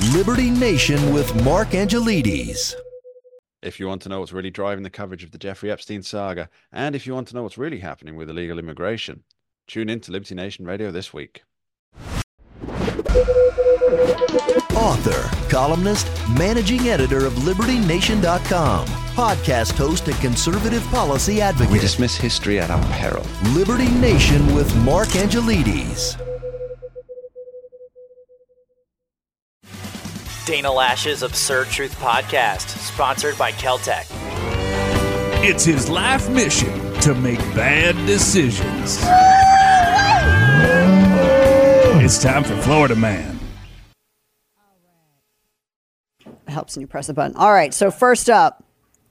Liberty Nation with Mark Angelides. If you want to know what's really driving the coverage of the Jeffrey Epstein saga, and if you want to know what's really happening with illegal immigration, tune in to Liberty Nation Radio this week. Author, columnist, managing editor of LibertyNation.com, podcast host and conservative policy advocate. We dismiss history at our peril. Liberty Nation with Mark Angelides. Dana Lash's Absurd Truth Podcast, sponsored by Keltec. It's his life mission to make bad decisions. It's time for Florida Man. It helps when you press a button. All right, so first up,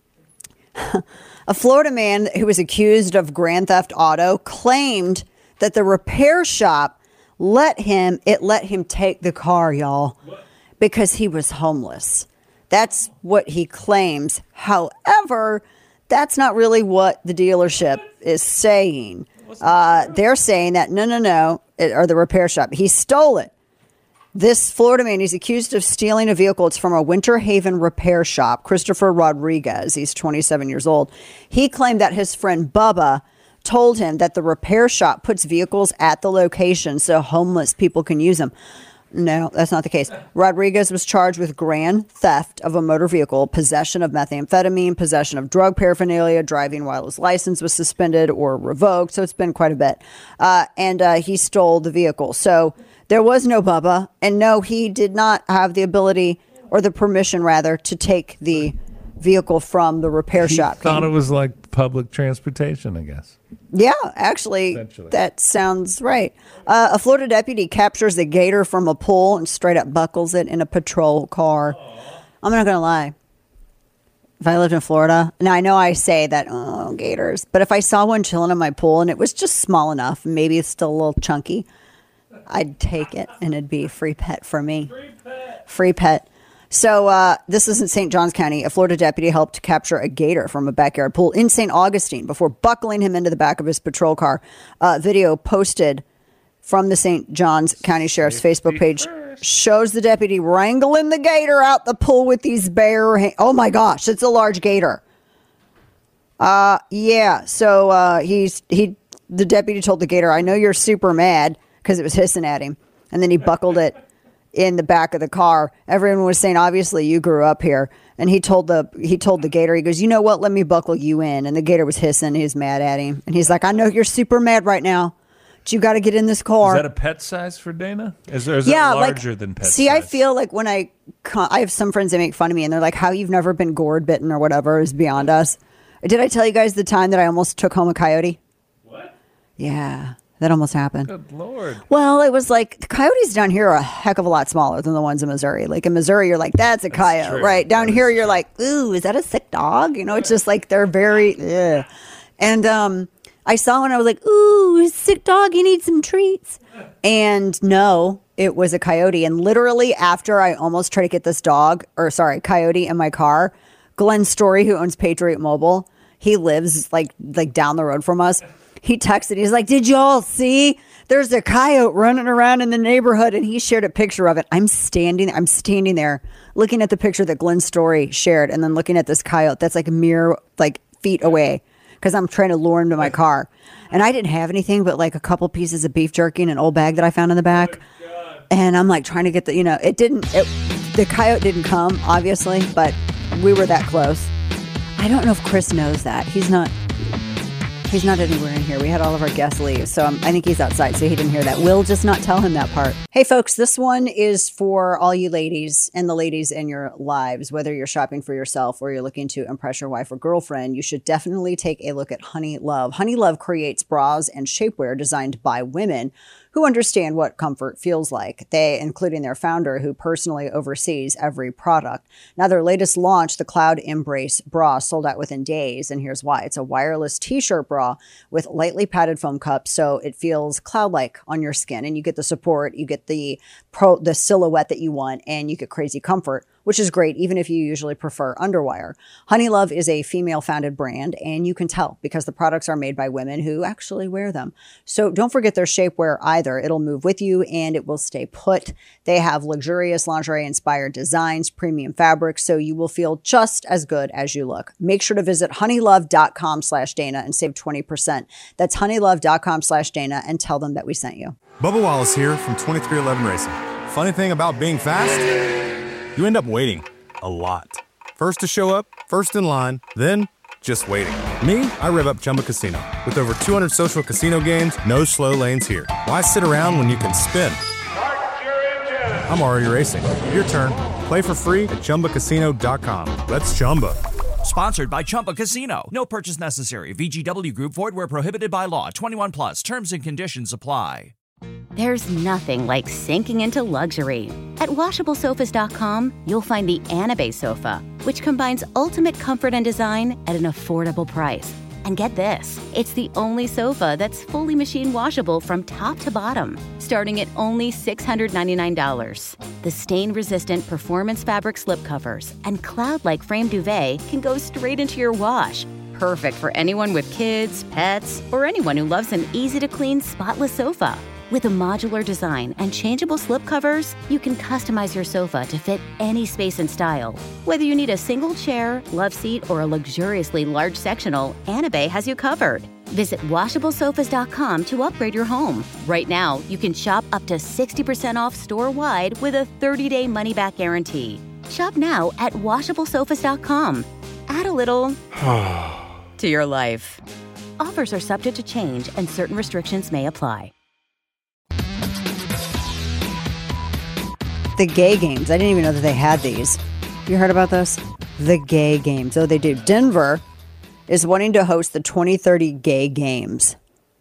a Florida man who was accused of grand theft auto claimed that the repair shop let him take the car, y'all, because he was homeless. That's what he claims. However, that's not really what the dealership is saying. They're saying that no, or the repair shop. He stole it. This Florida man, he's accused of stealing a vehicle. It's from a Winter Haven repair shop. Christopher Rodriguez, he's 27 years old. He claimed that his friend Bubba told him that the repair shop puts vehicles at the location so homeless people can use them. No, that's not the case. Rodriguez was charged with grand theft of a motor vehicle, possession of methamphetamine, possession of drug paraphernalia, driving while his license was suspended or revoked. So it's been quite a bit. And he stole the vehicle. So there was no Bubba. And no, he did not have the ability or the permission, rather, to take the vehicle from the repair shop. Thought it was like public transportation, I guess. Yeah, actually, that sounds right. A Florida deputy captures a gator from a pool and straight up buckles it in a patrol car. I'm not going to lie. If I lived in Florida, now I know I say that, oh, gators, but if I saw one chilling in my pool and it was just small enough, maybe it's still a little chunky, I'd take it and it'd be a free pet for me. Free pet. So this is in St. Johns County. A Florida deputy helped capture a gator from a backyard pool in St. Augustine before buckling him into the back of his patrol car. Video posted from the St. Johns County Sheriff's Facebook page shows the deputy wrangling the gator out the pool with these bare hands. Oh my gosh, it's a large gator. Yeah. So the deputy told the gator, "I know you're super mad," because it was hissing at him, and then he buckled it in the back of the car. Everyone was saying, obviously you grew up here. And he told the gator, he goes, "You know what? Let me buckle you in." And the gator was hissing. He was mad at him. And he's like, "I know you're super mad right now, but you got to get in this car." Is that a pet size for Dana? Is it larger than pet size? See, I feel like when I have some friends that make fun of me and they're like, "How you've never been gourd bitten or whatever is beyond us." Did I tell you guys the time that I almost took home a coyote? What? Yeah. That almost happened. Good Lord. Well, it was like the coyotes down here are a heck of a lot smaller than the ones in Missouri. Like in Missouri, you're like, that's a coyote, true. Right? Down here, you're like, ooh, is that a sick dog? You know, it's just like they're very, ugh. And I saw one, I was like, ooh, sick dog, you need some treats. And no, it was a coyote. And literally after I almost tried to get this coyote in my car, Glenn Story, who owns Patriot Mobile, he lives like down the road from us. He texted, he's like, "Did y'all see? There's a coyote running around in the neighborhood." And he shared a picture of it. I'm standing there looking at the picture that Glenn Story shared and then looking at this coyote that's like a mere feet away because I'm trying to lure him to my car. And I didn't have anything but like a couple pieces of beef jerky and an old bag that I found in the back. And I'm like trying to get the coyote didn't come, obviously, but we were that close. I don't know if Chris knows that. He's not anywhere in here. We had all of our guests leave, so I think he's outside, so he didn't hear that. We'll just not tell him that part. Hey, folks, this one is for all you ladies and the ladies in your lives. Whether you're shopping for yourself or you're looking to impress your wife or girlfriend, you should definitely take a look at Honey Love. Honey Love creates bras and shapewear designed by women who understand what comfort feels like. They, including their founder, who personally oversees every product. Now, their latest launch, the Cloud Embrace bra, sold out within days, and here's why. It's a wireless t-shirt bra with lightly padded foam cups, so it feels cloud-like on your skin, and you get the support, you get the silhouette that you want, and you get crazy comfort which is great, even if you usually prefer underwire. Honeylove is a female-founded brand, and you can tell because the products are made by women who actually wear them. So don't forget their shapewear either. It'll move with you, and it will stay put. They have luxurious lingerie-inspired designs, premium fabrics, so you will feel just as good as you look. Make sure to visit honeylove.com/Dana and save 20%. That's honeylove.com/Dana and tell them that we sent you. Bubba Wallace here from 2311 Racing. Funny thing about being fast, you end up waiting a lot. First to show up, first in line, then just waiting. Me, I rev up Chumba Casino. With over 200 social casino games, no slow lanes here. Why sit around when you can spin? I'm already racing. Your turn. Play for free at ChumbaCasino.com. Let's Chumba. Sponsored by Chumba Casino. No purchase necessary. VGW Group. Void where prohibited by law. 21 plus. Terms and conditions apply. There's nothing like sinking into luxury. At WashableSofas.com, you'll find the Anabay sofa, which combines ultimate comfort and design at an affordable price. And get this, it's the only sofa that's fully machine washable from top to bottom, starting at only $699. The stain-resistant performance fabric slipcovers and cloud-like frame duvet can go straight into your wash. Perfect for anyone with kids, pets, or anyone who loves an easy-to-clean, spotless sofa. With a modular design and changeable slipcovers, you can customize your sofa to fit any space and style. Whether you need a single chair, love seat, or a luxuriously large sectional, Anabay has you covered. Visit WashableSofas.com to upgrade your home. Right now, you can shop up to 60% off store-wide with a 30-day money-back guarantee. Shop now at WashableSofas.com. Add a little to your life. Offers are subject to change and certain restrictions may apply. The gay games. I didn't even know that they had these. You heard about this? The gay games. Oh, they do. Denver is wanting to host the 2030 gay games.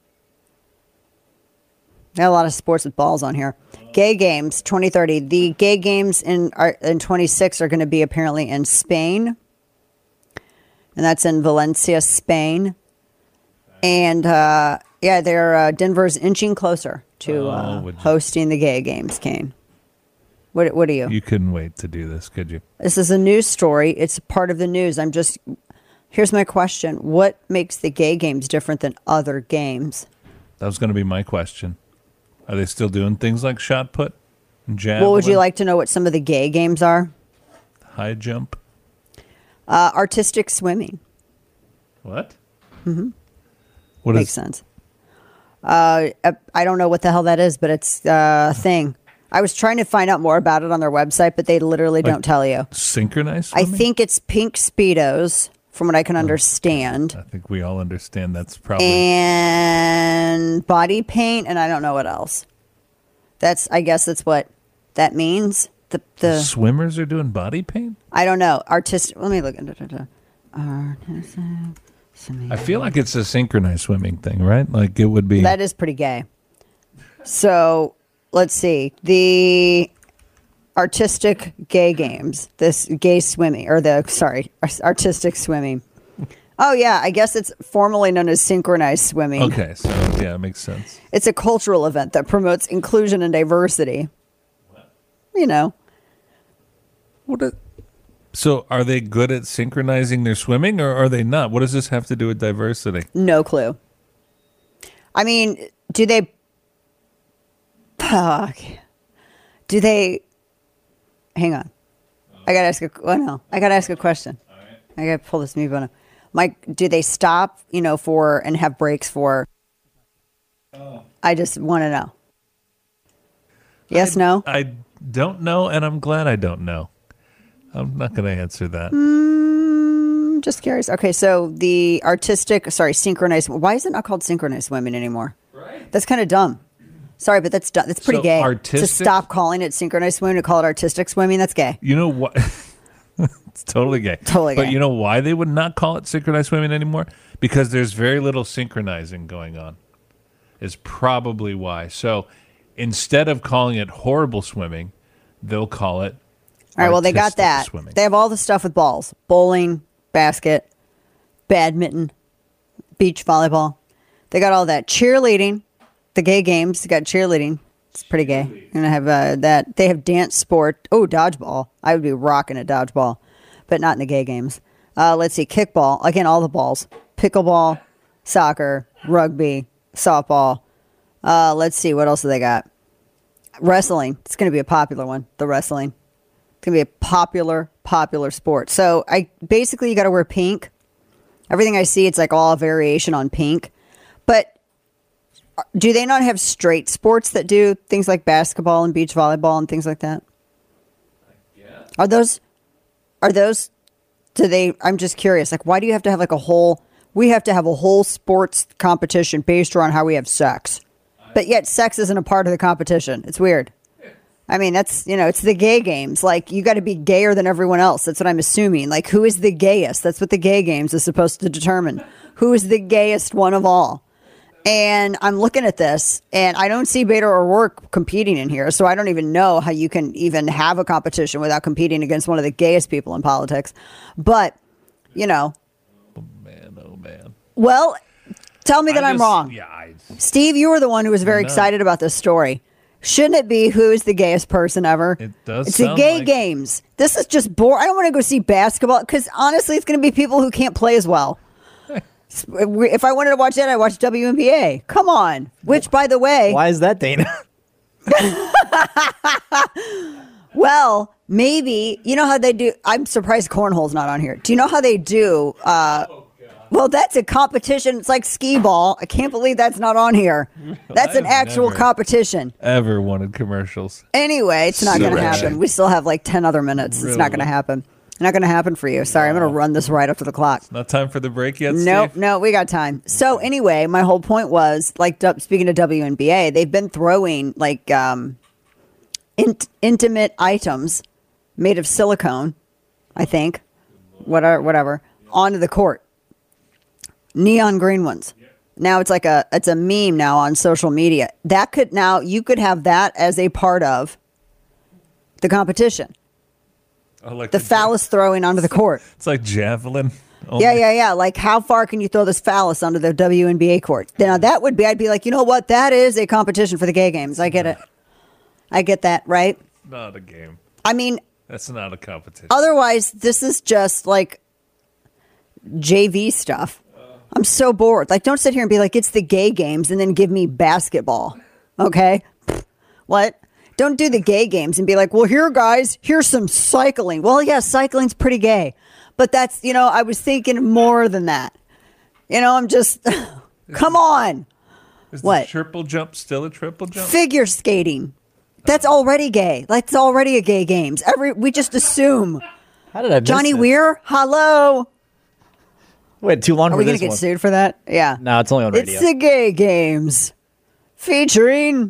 Got a lot of sports with balls on here. Gay games 2030. The gay games in 26 are going to be apparently in Spain. And that's in Valencia, Spain. And Denver's inching closer to hosting the gay games, Kane. What are you? You couldn't wait to do this, could you? This is a news story. It's part of the news. Here's my question. What makes the gay games different than other games? That was going to be my question. Are they still doing things like shot put and javelin? Well, would you like to know what some of the gay games are? High jump? Artistic swimming. What? Mm-hmm. Makes sense. I don't know what the hell that is, but it's a thing. I was trying to find out more about it on their website, but they literally don't tell you. Synchronized swimming? I think it's pink Speedos, from what I can understand. I think we all understand that's probably... And body paint, and I don't know what else. I guess that's what that means. The swimmers are doing body paint? I don't know. Artistic... Let me look into it. Artistic swimming. I feel like it's a synchronized swimming thing, right? Like it would be... That is pretty gay. So... Let's see. The artistic gay games, this gay swimming, artistic swimming. Oh, yeah. I guess it's formally known as synchronized swimming. Okay. So, yeah, it makes sense. It's a cultural event that promotes inclusion and diversity. What? You know. So are they good at synchronizing their swimming or are they not? What does this have to do with diversity? No clue. I mean, do they... Hang on. I gotta ask a question. All right. I gotta pull this mute button. Mike, do they stop, and have breaks for? I just want to know. Yes, no? I don't know, and I'm glad I don't know. I'm not going to answer that. Just curious. Okay, so the synchronized. Why is it not called synchronized swimming anymore? Right. That's kind of dumb. Sorry, but that's pretty gay. To stop calling it synchronized swimming, to call it artistic swimming, that's gay. You know what? It's totally gay. Totally gay. But you know why they would not call it synchronized swimming anymore? Because there's very little synchronizing going on. Is probably why. So instead of calling it horrible swimming, they'll call it all right, well, they got that. Swimming. They have all the stuff with balls. Bowling, basket, badminton, beach volleyball. They got all that. Cheerleading. The gay games got cheerleading. It's pretty gay. And I have that. They have dance sport. Oh, dodgeball. I would be rocking at dodgeball, but not in the gay games. Let's see. Kickball. Again, all the balls. Pickleball, soccer, rugby, softball. Let's see. What else do they got? Wrestling. It's going to be a popular one. The wrestling. It's going to be a popular sport. So basically you got to wear pink. Everything I see, it's like all variation on pink. But do they not have straight sports that do things like basketball and beach volleyball and things like that? Yeah. Are those, I'm just curious. Like, why do you have to have we have to have a whole sports competition based around how we have sex? But yet sex isn't a part of the competition. It's weird. I mean, that's, it's the gay games. Like, you got to be gayer than everyone else. That's what I'm assuming. Like, who is the gayest? That's what the gay games is supposed to determine. Who is the gayest one of all? And I'm looking at this, and I don't see Beto O'Rourke competing in here, so I don't even know how you can even have a competition without competing against one of the gayest people in politics. But, Oh, man. Well, tell me that I'm wrong. Yeah, Steve, you were the one who was very excited about this story. Shouldn't it be who is the gayest person ever? It does. It's the gay games. This is just boring. I don't want to go see basketball because honestly, it's going to be people who can't play as well. If I wanted to watch that, I'd watch WNBA. Come on. Which, by the way... Why is that, Dana? Well, maybe... You know how they do... I'm surprised cornhole's not on here. Do you know how they do... well, that's a competition. It's like skee ball. I can't believe that's not on here. That's an actual competition. Ever wanted commercials. Anyway, it's not going to happen. We still have like 10 other minutes. It's not going to happen. Not going to happen for you. Sorry, I'm going to run this right up to the clock. It's not time for the break yet, Nope, Steve? no, we got time. So anyway, my whole point was, like, speaking of WNBA, they've been throwing, like, intimate items made of silicone, I think, whatever, onto the court. Neon green ones. Now it's like it's a meme now on social media. You could have that as a part of the competition. Oh, like the phallus throwing onto the court. It's like javelin. Yeah. Like, how far can you throw this phallus onto the WNBA court? Now, that would be, I'd be like, you know what? That is a competition for the gay games. I get it. I get that, right? Not a game. I mean... That's not a competition. Otherwise, this is just, like, JV stuff. I'm so bored. Like, don't sit here and be like, it's the gay games, and then give me basketball. Okay? What? Don't do the gay games and be like, well, here, guys, here's some cycling. Well, yeah, cycling's pretty gay. But that's, I was thinking more than that. I'm just, come on. Is what? The triple jump still a triple jump? Figure skating. That's already gay. That's already a gay games. We just assume. How did I miss Johnny this? Weir, hello. Wait, too long Are for we this going to get one. sued for that? Yeah. No, it's only on radio. It's the gay games. Featuring...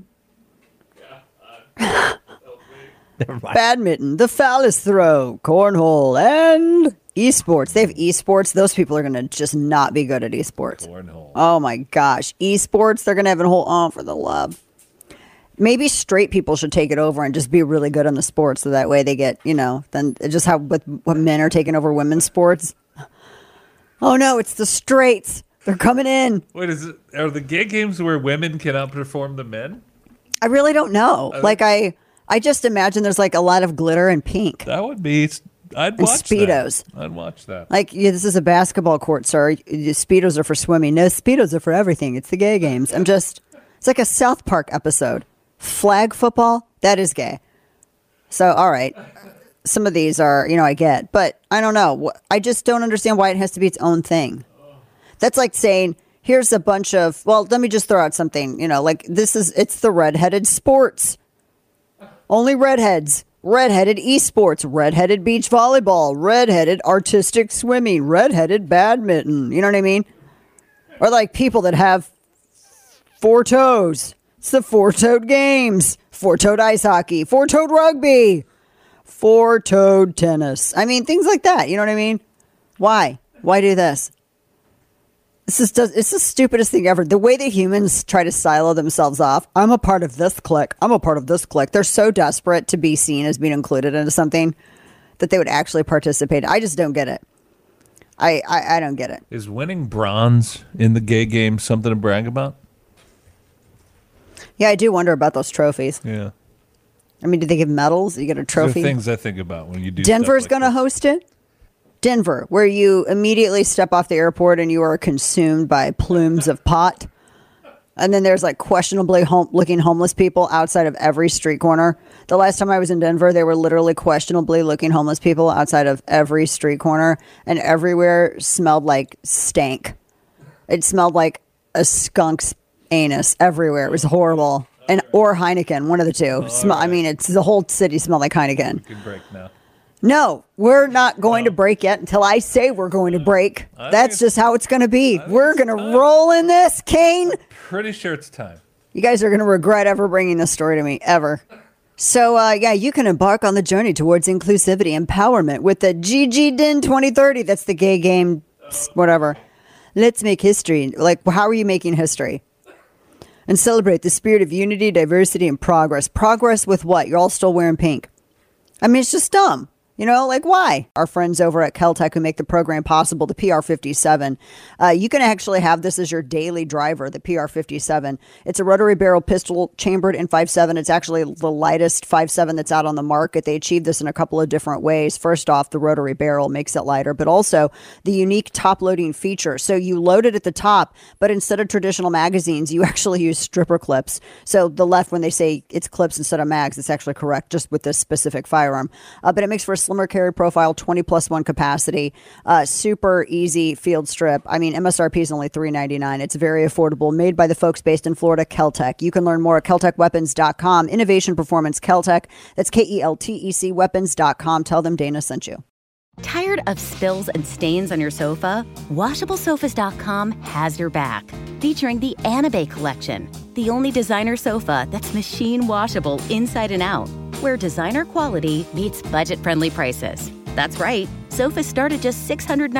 badminton, the phallus throw, cornhole, and esports. They have esports. Those people are going to just not be good at esports. Cornhole. Oh my gosh. Esports, they're going to have a whole, for the love. Maybe straight people should take it over and just be really good on the sports so that way they get, then just how when men are taking over women's sports. Oh no, it's the straights. They're coming in. Wait, are the gay games where women can outperform the men? I really don't know. I just imagine there's like a lot of glitter and pink. That would be. I'd watch Speedos. That. I'd watch that. Like, this is a basketball court, sir. Speedos are for swimming. No, Speedos are for everything. It's the gay games. It's like a South Park episode. Flag football, that is gay. So, all right. Some of these are, I get. But I don't know. I just don't understand why it has to be its own thing. That's like saying, here's a bunch of, let me just throw out something, it's the redheaded sports. Only redheads. Redheaded esports. Redheaded beach volleyball. Redheaded artistic swimming. Redheaded badminton. You know what I mean? Or like people that have 4 toes. It's the 4-toed games. 4-toed ice hockey. 4-toed rugby. 4-toed tennis. I mean, things like that. You know what I mean? Why? Why do this? It's the stupidest thing ever. The way that humans try to silo themselves off. I'm a part of this clique. I'm a part of this clique. They're so desperate to be seen as being included into something that they would actually participate. I just don't get it. I don't get it. Is winning bronze in the gay game something to brag about? Yeah, I do wonder about those trophies. Yeah. I mean, do they give medals? You get a trophy? These are things I think about when you do Denver's stuff like going to host it? Denver, where you immediately step off the airport and you are consumed by plumes of pot. And then there's like questionably looking homeless people outside of every street corner. The last time I was in Denver, they were literally questionably looking homeless people outside of every street corner. And everywhere smelled like stank. It smelled like a skunk's anus everywhere. It was horrible. Or Heineken, one of the two. I mean, the whole city smelled like Heineken. We can break now. No, we're not going to break yet until I say we're going to break. That's just how it's going to be. We're going to roll in this, Kane. Pretty sure it's time. You guys are going to regret ever bringing this story to me, ever. So, yeah, you can embark on the journey towards inclusivity empowerment with the GG-DIN 2030. That's the gay game, whatever. Let's make history. Like, how are you making history? And celebrate the spirit of unity, diversity, and progress. Progress with what? You're all still wearing pink. I mean, it's just dumb. You know, like, why? Our friends over at Keltec who make the program possible, the PR57, you can actually have this as your daily driver, the PR57. It's a rotary barrel pistol chambered in 5.7. It's actually the lightest 5.7 that's out on the market. They achieve this in a couple of different ways. First off, the rotary barrel makes it lighter, but also the unique top loading feature. So you load it at the top, but instead of traditional magazines, you actually use stripper clips. So the left, when they say it's clips instead of mags, it's actually correct just with this specific firearm. But it makes for a slimmer carry profile, 20+1 capacity, super easy field strip. I mean, MSRP is only $399. It's very affordable, made by the folks based in Florida, Keltec. You can learn more at KeltecWeapons.com. Innovation Performance Keltec. That's KELTEC Weapons.com. Tell them Dana sent you. Tired of spills and stains on your sofa? WashableSofas.com has your back. Featuring the Anabay collection, the only designer sofa that's machine washable inside and out, where designer quality meets budget-friendly prices. That's right, sofas start at just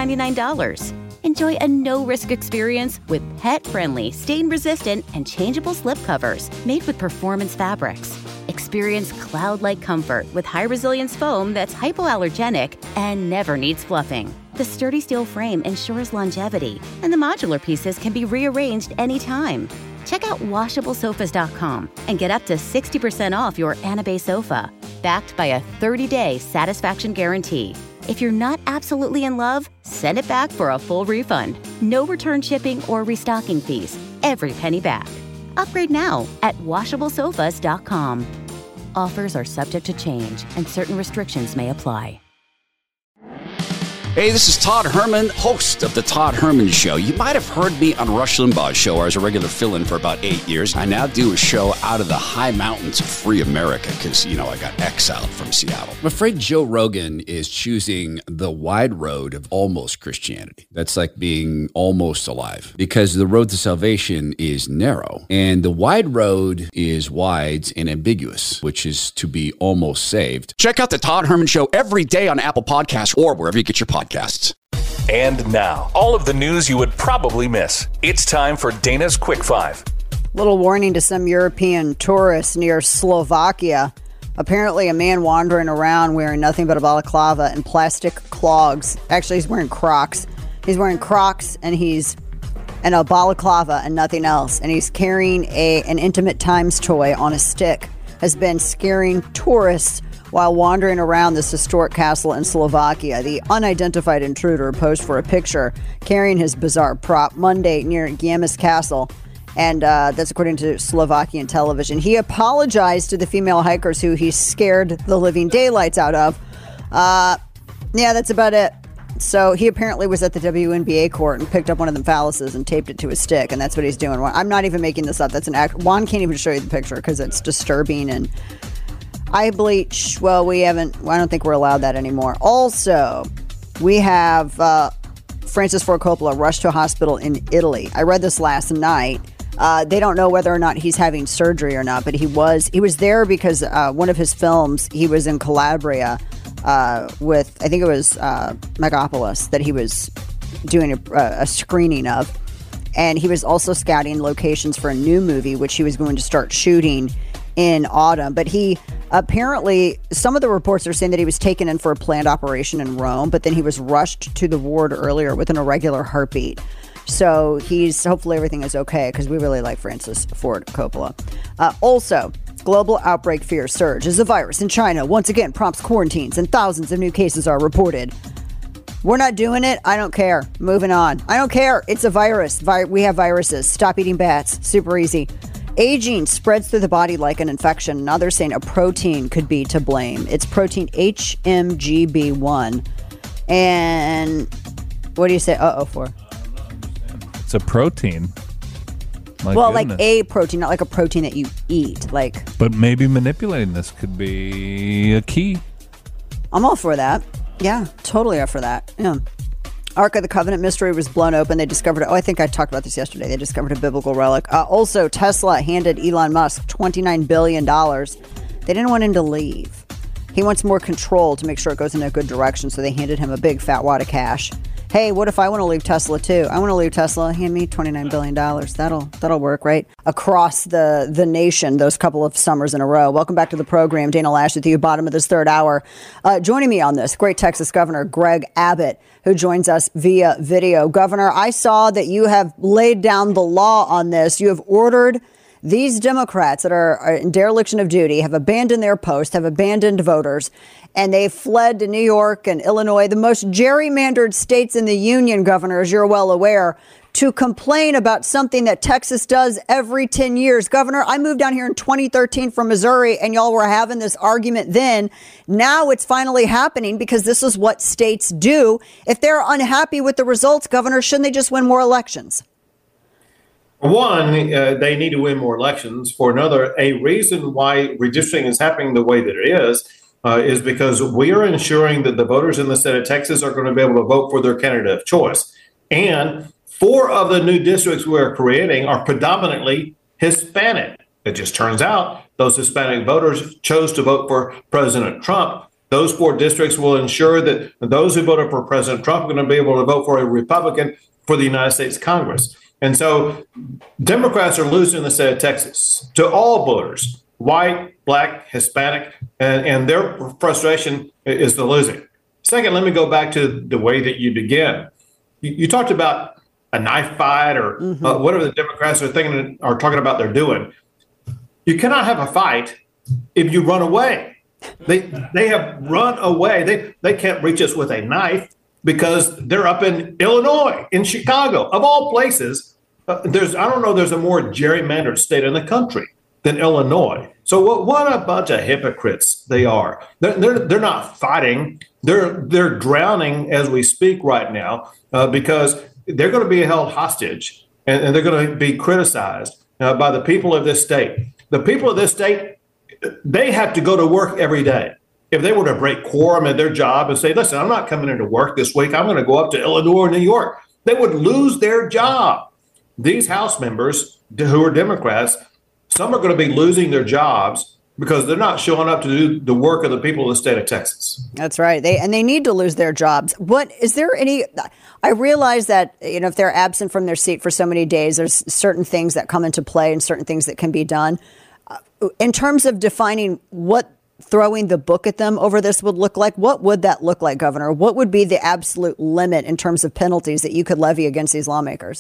$699. Enjoy a no-risk experience with pet-friendly, stain-resistant, and changeable slipcovers made with performance fabrics. Experience cloud-like comfort with high-resilience foam that's hypoallergenic and never needs fluffing. The sturdy steel frame ensures longevity, and the modular pieces can be rearranged anytime. Check out WashableSofas.com and get up to 60% off your Anabay sofa, backed by a 30-day satisfaction guarantee. If you're not absolutely in love, send it back for a full refund. No return shipping or restocking fees. Every penny back. Upgrade now at WashableSofas.com. Offers are subject to change, and certain restrictions may apply. Hey, this is Todd Herman, host of The Todd Herman Show. You might have heard me on Rush Limbaugh's show, where I was a regular fill-in for about 8 years. I now do a show out of the high mountains of free America because, you know, I got exiled from Seattle. I'm afraid Joe Rogan is choosing the wide road of almost Christianity. That's like being almost alive, because the road to salvation is narrow, and the wide road is wide and ambiguous, which is to be almost saved. Check out The Todd Herman Show every day on Apple Podcasts or wherever you get your podcasts. And now, all of the news you would probably miss. It's time for Dana's Quick Five. Little warning to some European tourists near Slovakia. Apparently, a man wandering around wearing nothing but a balaclava and plastic clogs. Actually, he's wearing Crocs. He's wearing Crocs and a balaclava and nothing else. And he's carrying an Intimate Times toy on a stick. Has been scaring tourists while wandering around this historic castle in Slovakia. The unidentified intruder posed for a picture carrying his bizarre prop Monday near Győrmű Castle, and that's according to Slovakian television. He apologized to the female hikers who he scared the living daylights out of. Yeah, that's about it. So he apparently was at the WNBA court and picked up one of them phalluses and taped it to his stick, and that's what he's doing. I'm not even making this up. That's an act. Juan can't even show you the picture because it's disturbing. And eye bleach, well, I don't think we're allowed that anymore. Also, we have Francis Ford Coppola rushed to a hospital in Italy. I read this last night. They don't know whether or not he's having surgery or not, but he was there because one of his films, he was in Calabria with, I think it was Megapolis, that he was doing a screening of. And he was also scouting locations for a new movie, which he was going to start shooting in autumn. But he apparently, some of the reports are saying that he was taken in for a planned operation in Rome, but then he was rushed to the ward earlier with an irregular heartbeat. So hopefully everything is okay because we really like Francis Ford Coppola. Also, global outbreak fears surge as a virus in China once again prompts quarantines and thousands of new cases are reported. We're not doing it. I don't care. Moving on. I don't care. It's a virus. We have viruses. Stop eating bats. Super easy. Aging spreads through the body like an infection. Now they're saying a protein could be to blame. It's protein HMGB1. And what do you say for? It's a protein. Like a protein, not like a protein that you eat. But maybe manipulating this could be a key. I'm all for that. Yeah, totally up for that. Yeah. Ark of the Covenant mystery was blown open. They discovered I think I talked about this yesterday. They discovered a biblical relic. Also, Tesla handed Elon Musk $29 billion. They didn't want him to leave. He wants more control to make sure it goes in a good direction, so they handed him a big fat wad of cash. Hey, what if I want to leave Tesla too? I want to leave Tesla. Hand me $29 billion. That'll work, right? Across the nation, those couple of summers in a row. Welcome back to the program. Dana Loesch with you, bottom of this third hour. Joining me on this, great Texas Governor Greg Abbott, who joins us via video. Governor, I saw that you have laid down the law on this. You have ordered these Democrats that are in dereliction of duty, have abandoned their post, have abandoned voters, and they fled to New York and Illinois, the most gerrymandered states in the union, Governor, as you're well aware, to complain about something that Texas does every 10 years. Governor, I moved down here in 2013 from Missouri, and y'all were having this argument then. Now it's finally happening because this is what states do. If they're unhappy with the results, Governor, shouldn't they just win more elections? One, they need to win more elections. For another, a reason why redistricting is happening the way that it is because we are ensuring that the voters in the state of Texas are going to be able to vote for their candidate of choice. And 4 of the new districts we're creating are predominantly Hispanic. It just turns out those Hispanic voters chose to vote for President Trump. Those 4 districts will ensure that those who voted for President Trump are going to be able to vote for a Republican for the United States Congress. And so Democrats are losing the state of Texas to all voters, white, black, Hispanic, and their frustration is the losing. Second, let me go back to the way that you began. You talked about a knife fight or whatever the Democrats are thinking or talking about they're doing. You cannot have a fight if you run away. They have run away. They can't reach us with a knife because they're up in Illinois, in Chicago, of all places. There's a more gerrymandered state in the country than Illinois. So what a bunch of hypocrites they are. They're not fighting. They're drowning as we speak right now because they're going to be held hostage and they're going to be criticized by the people of this state. The people of this state, they have to go to work every day. If they were to break quorum at their job and say, listen, I'm not coming into work this week, I'm going to go up to Illinois or New York, they would lose their job. These House members who are Democrats, some are going to be losing their jobs because they're not showing up to do the work of the people of the state of Texas. That's right. They need to lose their jobs. I realize that, if they're absent from their seat for so many days, there's certain things that come into play and certain things that can be done. In terms of defining what throwing the book at them over this would look like, what would that look like, Governor? What would be the absolute limit in terms of penalties that you could levy against these lawmakers?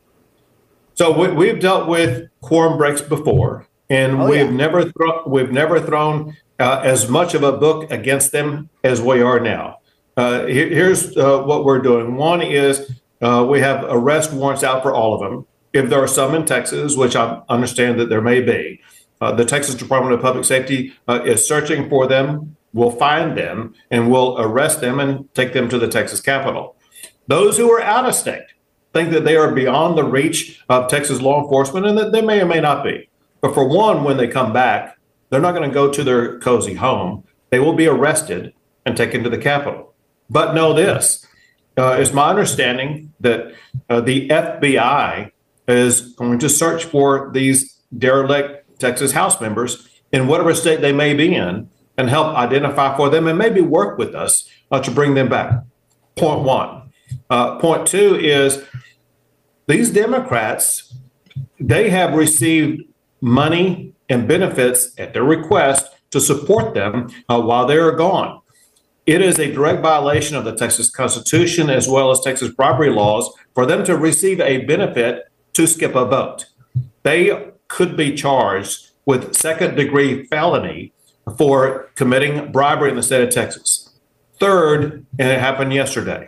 So we've dealt with quorum breaks before, and we've never thrown as much of a book against them as we are now. Here's what we're doing. One is we have arrest warrants out for all of them. If there are some in Texas, which I understand that there may be, the Texas Department of Public Safety is searching for them. We'll find them and we'll arrest them and take them to the Texas Capitol. Those who are out of state think that they are beyond the reach of Texas law enforcement and that they may or may not be. But for one, when they come back, they're not going to go to their cozy home. They will be arrested and taken to the Capitol. But know this, it's my understanding that the FBI is going to search for these derelict Texas House members in whatever state they may be in and help identify for them and maybe work with us to bring them back. Point one. Point two is these Democrats, they have received money and benefits at their request to support them while they are gone. It is a direct violation of the Texas Constitution as well as Texas bribery laws for them to receive a benefit to skip a vote. They could be charged with second-degree felony for committing bribery in the state of Texas. Third, and it happened yesterday,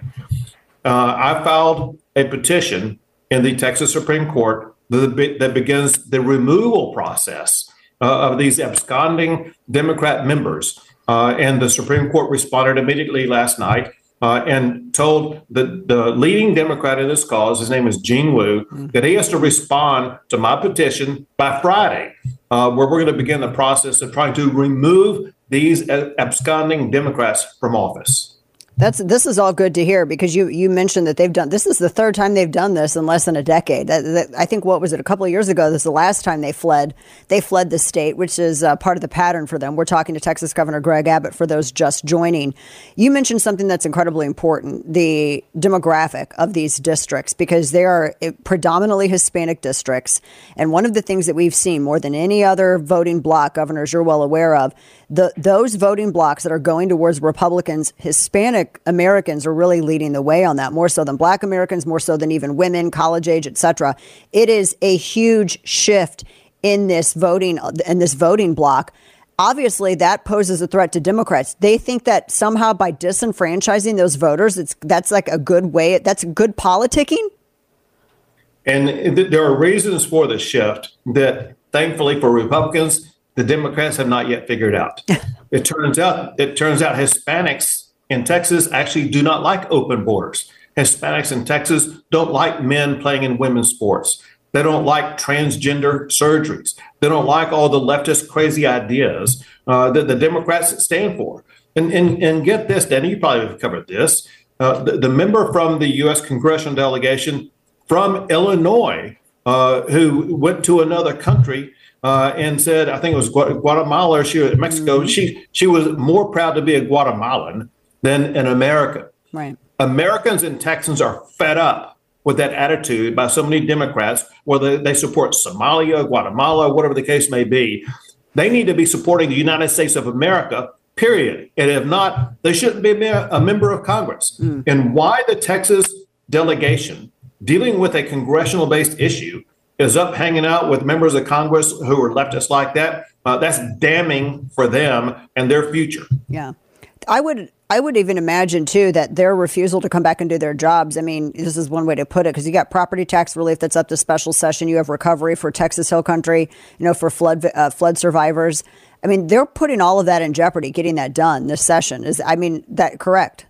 I filed a petition in the Texas Supreme Court that begins the removal process of these absconding Democrat members. And the Supreme Court responded immediately last night and told the leading Democrat in this cause, his name is Gene Wu, that he has to respond to my petition by Friday, where we're going to begin the process of trying to remove these absconding Democrats from office. This is all good to hear, because you mentioned that this is the third time they've done this in less than a decade. I think, what was it, a couple of years ago, this is the last time they fled the state, which is part of the pattern for them. We're talking to Texas Governor Greg Abbott for those just joining. You mentioned something that's incredibly important, the demographic of these districts, because they are predominantly Hispanic districts. And one of the things that we've seen more than any other voting bloc, governors, you're well aware of, those voting blocks that are going towards Republicans, Hispanic Americans are really leading the way on that, more so than Black Americans, more so than even women, college age, etc. It is a huge shift in this voting block. Obviously, that poses a threat to Democrats. They think that somehow by disenfranchising those voters, that's like a good way. That's good politicking. And there are reasons for the shift that, thankfully for Republicans, the Democrats have not yet figured out. It turns out Hispanics in Texas actually do not like open borders. Hispanics in Texas don't like men playing in women's sports. They don't like transgender surgeries. They don't like all the leftist crazy ideas that the Democrats stand for. And get this, Danny, you probably have covered this. The member from the U.S. congressional delegation from Illinois who went to another country and said, I think it was Guatemala or she was Mexico. She was more proud to be a Guatemalan than an American. Right. Americans and Texans are fed up with that attitude by so many Democrats, whether they support Somalia, Guatemala, whatever the case may be. They need to be supporting the United States of America, period. And if not, they shouldn't be a member of Congress. And why the Texas delegation, dealing with a congressional-based issue, is up hanging out with members of Congress who are leftists like that, that's damning for them and their future. Yeah. I would even imagine, too, that their refusal to come back and do their jobs. I mean, this is one way to put it, because you got property tax relief that's up to special session. You have recovery for Texas Hill Country, for flood survivors. I mean, they're putting all of that in jeopardy, getting that done this session. Is that correct?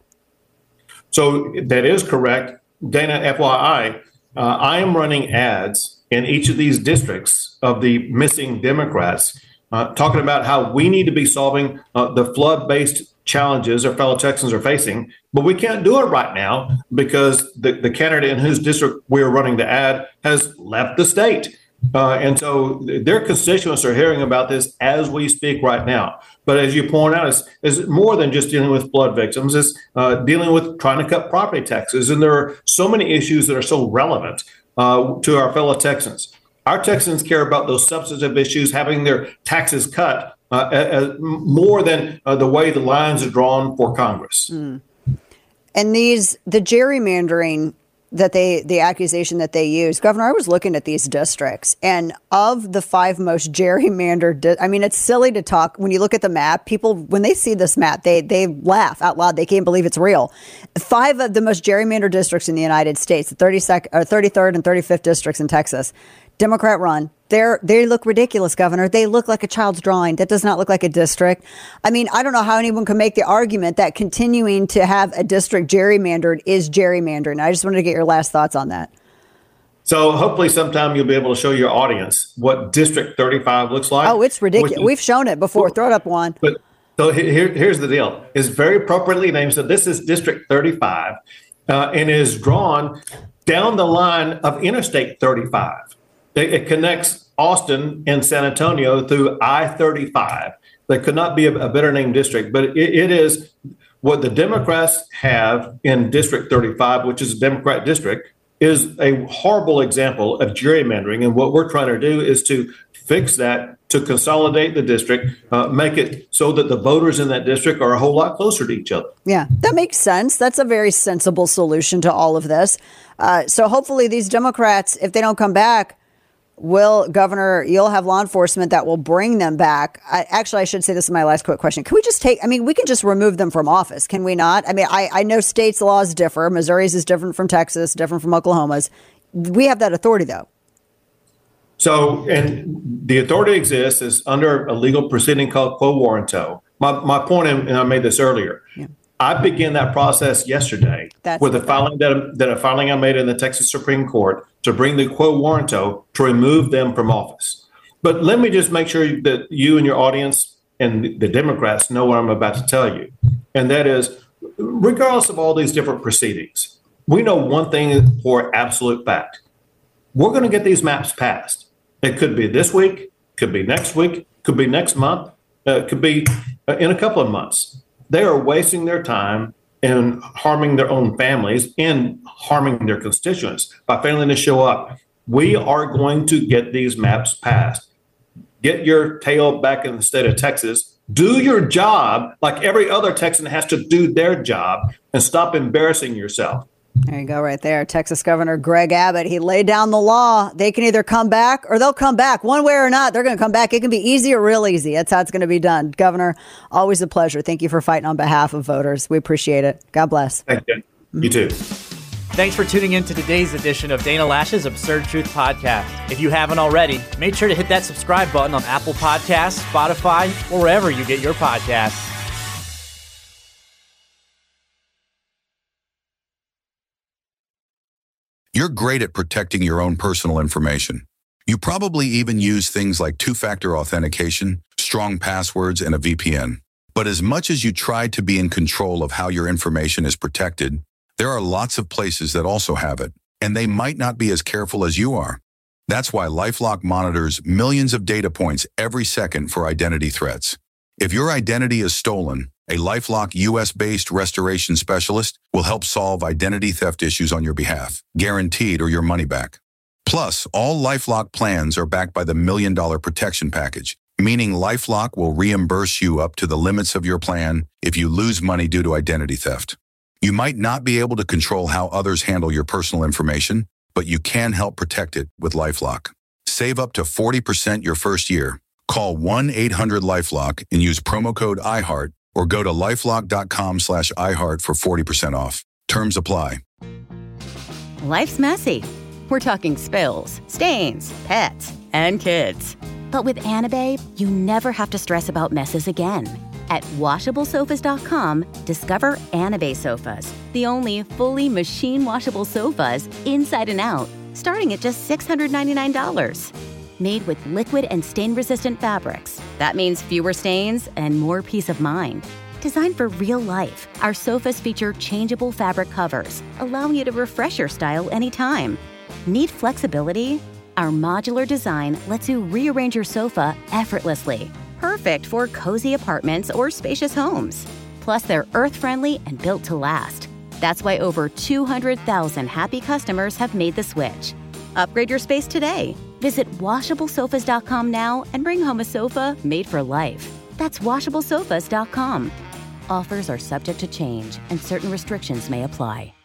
So that is correct. Dana, FYI, I am running ads in each of these districts of the missing Democrats, talking about how we need to be solving the flood-based challenges our fellow Texans are facing. But we can't do it right now because the candidate in whose district we're running the ad has left the state. And so their constituents are hearing about this as we speak right now. But as you point out, it's more than just dealing with flood victims. It's dealing with trying to cut property taxes. And there are so many issues that are so relevant to our fellow Texans. Our Texans care about those substantive issues, having their taxes cut more than the way the lines are drawn for Congress. And the gerrymandering the accusation that they use, Governor, I was looking at these districts, and of the 5 most gerrymandered, it's silly to talk when you look at the map. People, when they see this map, they laugh out loud. They can't believe it's real. 5 of the most gerrymandered districts in the United States, the 33rd and 35th districts in Texas, Democrat run. They look ridiculous, Governor. They look like a child's drawing. That does not look like a district. I don't know how anyone can make the argument that continuing to have a district gerrymandered is gerrymandering. I just wanted to get your last thoughts on that. So hopefully sometime you'll be able to show your audience what District 35 looks like. Oh, it's ridiculous. We've shown it before. Throw it up, Juan. But so here's the deal. It's very appropriately named. So this is District 35 and is drawn down the line of Interstate 35. It connects Austin and San Antonio through I-35. There could not be a better named district, but it is what the Democrats have in District 35, which is a Democrat district, is a horrible example of gerrymandering. And what we're trying to do is to fix that, to consolidate the district, make it so that the voters in that district are a whole lot closer to each other. Yeah, that makes sense. That's a very sensible solution to all of this. So hopefully these Democrats, if they don't come back, Governor, you'll have law enforcement that will bring them back. I should say this is my last quick question. Can we just we can just remove them from office, can we not? I mean, I know states' laws differ. Missouri's is different from Texas, different from Oklahoma's. We have that authority, though. So, and the authority exists is under a legal proceeding called quo warranto. My point, and I made this earlier, I began that process yesterday with a filing I made in the Texas Supreme Court to bring the quo warranto to remove them from office. But let me just make sure that you and your audience and the Democrats know what I'm about to tell you. And that is, regardless of all these different proceedings, we know one thing for absolute fact. We're going to get these maps passed. It could be this week, could be next week, could be next month, could be in a couple of months. They are wasting their time and harming their own families and harming their constituents by failing to show up. We are going to get these maps passed. Get your tail back in the state of Texas. Do your job like every other Texan has to do their job, and stop embarrassing yourself. There you go, right there. Texas Governor Greg Abbott, he laid down the law. They can either come back or they'll come back. One way or not, they're going to come back. It can be easy or real easy. That's how it's going to be done. Governor, always a pleasure. Thank you for fighting on behalf of voters. We appreciate it. God bless. Thank you. You too. Thanks for tuning in to today's edition of Dana Lash's Absurd Truth Podcast. If you haven't already, make sure to hit that subscribe button on Apple Podcasts, Spotify, or wherever you get your podcasts. You're great at protecting your own personal information. You probably even use things like two-factor authentication, strong passwords, and a VPN. But as much as you try to be in control of how your information is protected, there are lots of places that also have it, and they might not be as careful as you are. That's why LifeLock monitors millions of data points every second for identity threats. If your identity is stolen, a LifeLock US-based restoration specialist will help solve identity theft issues on your behalf, guaranteed or your money back. Plus, all LifeLock plans are backed by the $1 Million Protection Package, meaning LifeLock will reimburse you up to the limits of your plan if you lose money due to identity theft. You might not be able to control how others handle your personal information, but you can help protect it with LifeLock. Save up to 40% your first year. Call 1-800-LifeLock and use promo code IHEART, or go to lifelock.com/iHeart for 40% off. Terms apply. Life's messy. We're talking spills, stains, pets, and kids. But with Anabae, you never have to stress about messes again. At WashableSofas.com, discover Anabae sofas, the only fully machine-washable sofas inside and out, starting at just $699. Made with liquid and stain-resistant fabrics. That means fewer stains and more peace of mind. Designed for real life, our sofas feature changeable fabric covers, allowing you to refresh your style anytime. Need flexibility? Our modular design lets you rearrange your sofa effortlessly. Perfect for cozy apartments or spacious homes. Plus, they're earth-friendly and built to last. That's why over 200,000 happy customers have made the switch. Upgrade your space today. Visit WashableSofas.com now and bring home a sofa made for life. That's WashableSofas.com. Offers are subject to change and certain restrictions may apply.